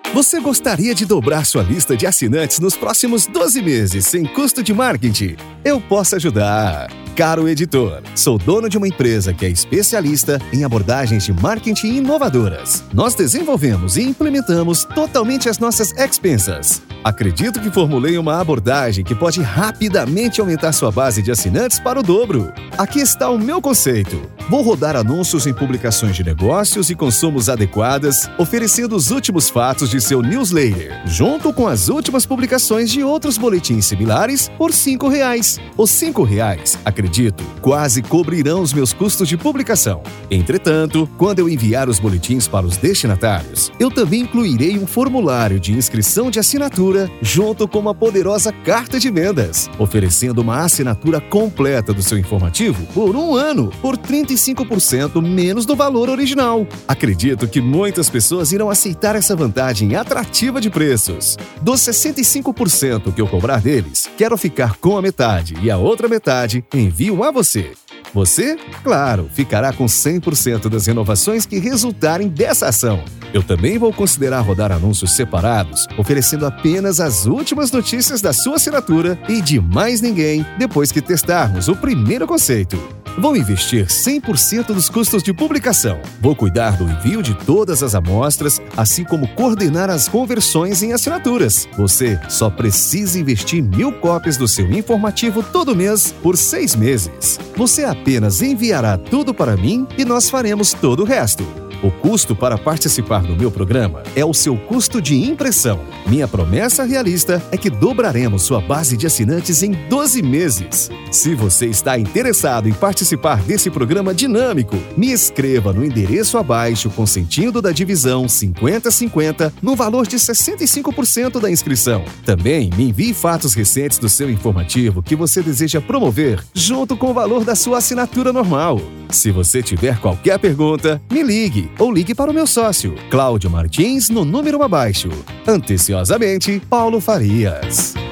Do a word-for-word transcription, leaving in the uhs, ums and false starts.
Você gostaria de dobrar sua lista de assinantes nos próximos doze meses sem custo de marketing? Eu posso ajudar! Caro editor, sou dono de uma empresa que é especialista em abordagens de marketing inovadoras. Nós desenvolvemos e implementamos totalmente as nossas expensas. Acredito que formulei uma abordagem que pode rapidamente aumentar sua base de assinantes para o dobro. Aqui está o meu conceito. Vou rodar anúncios em publicações de negócios e consumos adequadas, oferecendo os últimos fatos de seu newsletter, junto com as últimas publicações de outros boletins similares por cinco reais. Os cinco reais, acredito, quase cobrirão os meus custos de publicação. Entretanto, quando eu enviar os boletins para os destinatários, eu também incluirei um formulário de inscrição de assinatura junto com uma poderosa carta de vendas, oferecendo uma assinatura completa do seu informativo por um ano, por trinta e cinco por cento menos do valor original. Acredito que muitas pessoas irão aceitar essa vantagem atrativa de preços. Dos sessenta e cinco por cento que eu cobrar deles, quero ficar com a metade e a outra metade envio a você. Você, claro, ficará com cem por cento das renovações que resultarem dessa ação. Eu também vou considerar rodar anúncios separados, oferecendo apenas as últimas notícias da sua assinatura e de mais ninguém depois que testarmos o primeiro conceito. Vou investir cem por cento dos custos de publicação. Vou cuidar do envio de todas as amostras, assim como coordenar as conversões em assinaturas. Você só precisa investir mil cópias do seu informativo todo mês por seis meses. Você apenas enviará tudo para mim e nós faremos todo o resto. O custo para participar do meu programa é o seu custo de impressão. Minha promessa realista é que dobraremos sua base de assinantes em doze meses. Se você está interessado em participar desse programa dinâmico, me escreva no endereço abaixo consentindo da divisão cinquenta cinquenta no valor de sessenta e cinco por cento da inscrição. Também me envie fatos recentes do seu informativo que você deseja promover junto com o valor da sua assinatura normal. Se você tiver qualquer pergunta, me ligue ou ligue para o meu sócio, Cláudio Martins, no número abaixo. Anteciosamente, Paulo Farias.